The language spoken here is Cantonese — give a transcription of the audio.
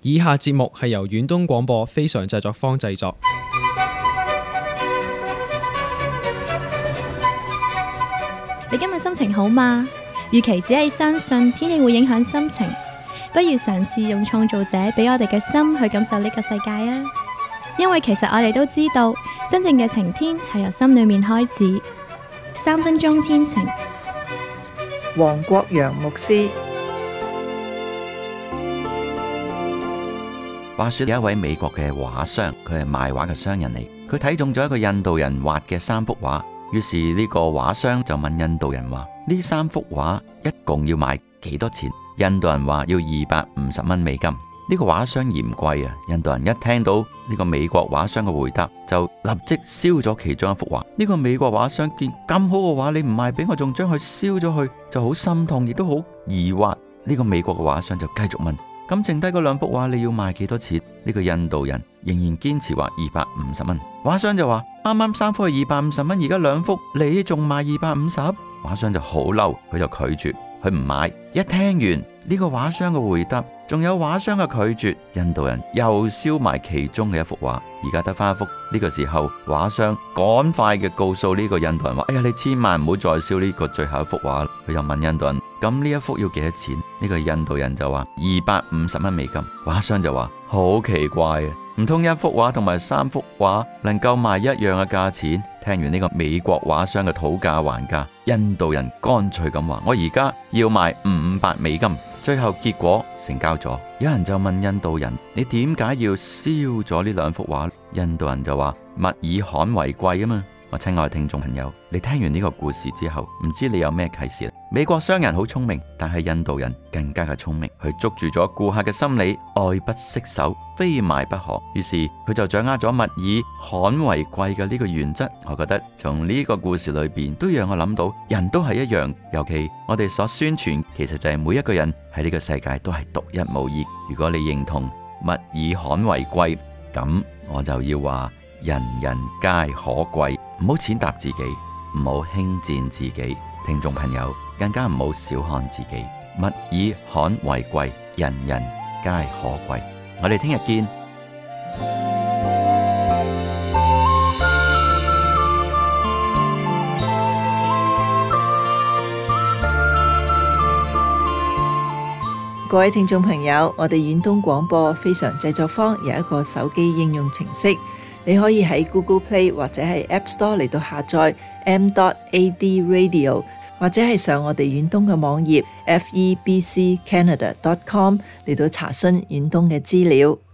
以下節目係由遠東廣播非常製作坊製作。 你今日心情好嗎？與其只係相信天氣會影響心情，不如嘗試用創造者俾我哋嘅心去感受呢個世界啊！因為其實我哋都知道，真正嘅晴天係由心裏面開始。3分鐘天晴， 黃國陽牧師。 話說有一位美國嘅畫商，佢係賣畫嘅商人嚟，佢睇中咗一個印度人畫嘅3幅畫。於是呢個畫商就問印度人話：呢3幅畫一共要賣幾多錢？印度人話要250蚊美金。呢個畫商嫌貴啊！印度人一聽到呢個美國畫商嘅回答，就立即燒咗其中一幅畫。呢個美國畫商見咁好嘅畫，你唔賣俾我，仲將佢燒咗去，就好心痛，亦都好疑惑。呢個美國嘅畫商就繼續問：咁剩低嗰2幅畫你要賣幾多錢？呢個印度人仍然堅持話250蚊。畫商就話：啱啱3幅係250蚊，而家2幅你仲賣250？畫商就好嬲，佢就拒絕，佢唔買。一聽完呢個畫商嘅回答，仲有畫商嘅拒絕，印度人又燒埋其中嘅1幅畫，而家得翻1幅。呢個時候，畫商趕快嘅告訴呢個印度人話：哎呀，你千萬唔好再燒呢個最後1幅畫。佢又問印度人：咁呢1幅要幾多錢？呢個印度人就話250蚊美金。畫商就話：好奇怪啊，唔通1幅畫同埋3幅畫能夠賣一樣嘅價錢？聽完呢個美國畫商嘅討價還價，印度人乾脆咁話：我而家要賣500美金。最後結果成交咗。有人就問印度人：你點解要燒咗呢2幅畫？印度人就話：物以罕為貴啊嘛。我親愛嘅聽眾朋友，你聽完呢個故事之後，唔知你有咩啟示？美國商人好聰明，但係印度人更加嘅聰明，佢捉住咗顧客嘅心理，愛不釋手，非賣不可。於是佢就掌握咗物以罕為貴嘅呢個原則。我覺得從呢個故事裏邊都讓我諗到，人都係一樣，尤其我哋所宣傳，其實就係每一個人喺呢個世界都係獨一無二。如果你認同物以罕為貴，咁我就要話人人皆可貴，唔好踐踏自己，唔好輕賤自己。聽眾朋友，更加唔好小看自己。物以罕為貴，人人皆可貴。我哋聽日見。 各位聽眾朋友，我哋遠東廣播非常製作坊有一個手機應用程式，你可以喺 Google Play 或者係 App Store 嚟到下載 m.ad radio， 或者係上我哋遠東嘅網頁 febccanada.com 嚟到查詢遠東嘅資料。